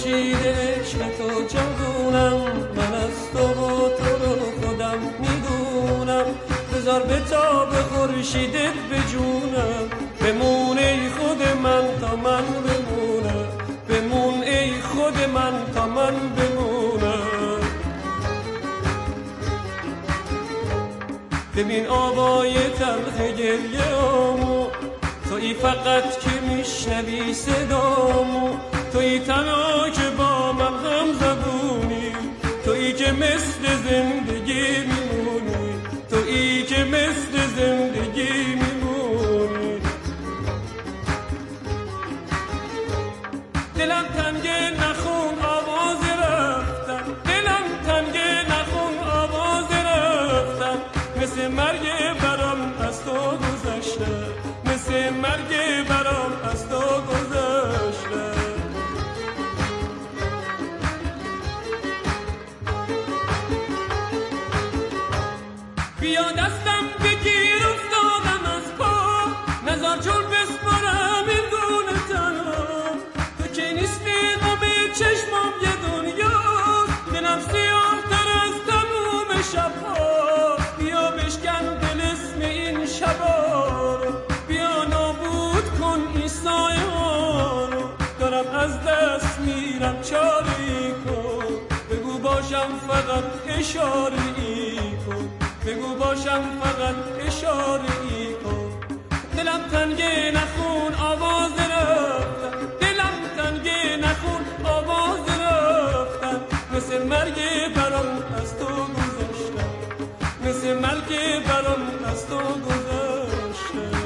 خورشید عشق تو جوونم، من از تو و تو رو خودم میدونم. بذار بتاب خورشیدت به جونم، بمون ای خود من تا من بمونم، بمون ای خود من تا من بمونم. ببین آوای تلخ گریه آمو، تویی فقط که میشنوی صدامو، تویی تنها که با من هم زبونی، تویی که مثل زندگی میمونی، تویی که مثل زندگی میمونی. دلم تنگه نخون آواز رفتن، دلم تنگه نخون آواز رفتن، مثل مرگ برام از تو گذشته، مثل مرگ برام از تو گذشته. بیا دستم بگیر افتادم از پا، نزار جور بسپارم این گونه تنها، تو که نیستی غم چشمام یه دنیا، دلم سیاه تر از تموم شبها. بیا بشکن دل اسم این شبا رو، بیا نابود کن این سایه ها رو، دارم از دست میرم چاری کن، بگو باشم فقط اشاره ای کن، بگو باشم فقط اشاره ای کن. دلم تنگه نخون آواز رفتن، دلم تنگه نخون آواز رفتن، مثل مرگ برام از تو گذشتن، مثل مرگ برام از تو گذشتن.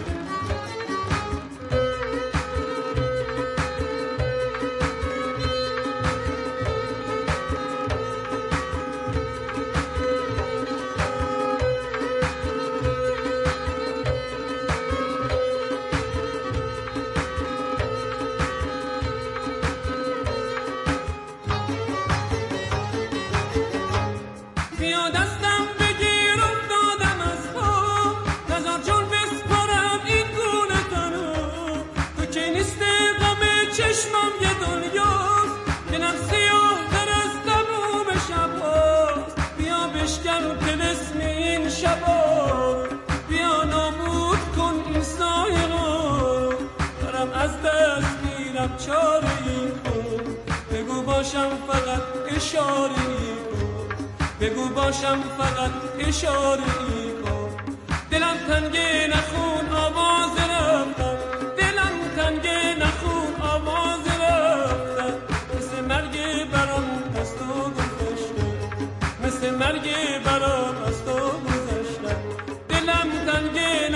بیا دستم بگیر افتادم از پا، نزار جون بسپارم این گونه تنها، تو که نیستی غم چشمم یه دنیاست، دلم سیاه تر از تموم شبهاست. بیا بشکن طلسم این شبا رو، بیا نابود کن این سایه رو، دارم از دست میرم چاره ای کن، بگو باشم فقط اشاره ای کن، بگو باشم فقط اشاره ای کن. دلم تنگه نخون آواز رفتن، دلم تنگه نخون آواز رفتن، مثل مرگ برام از تو گذشته، مثل مرگ برام از تو گذشته. دلم تنگه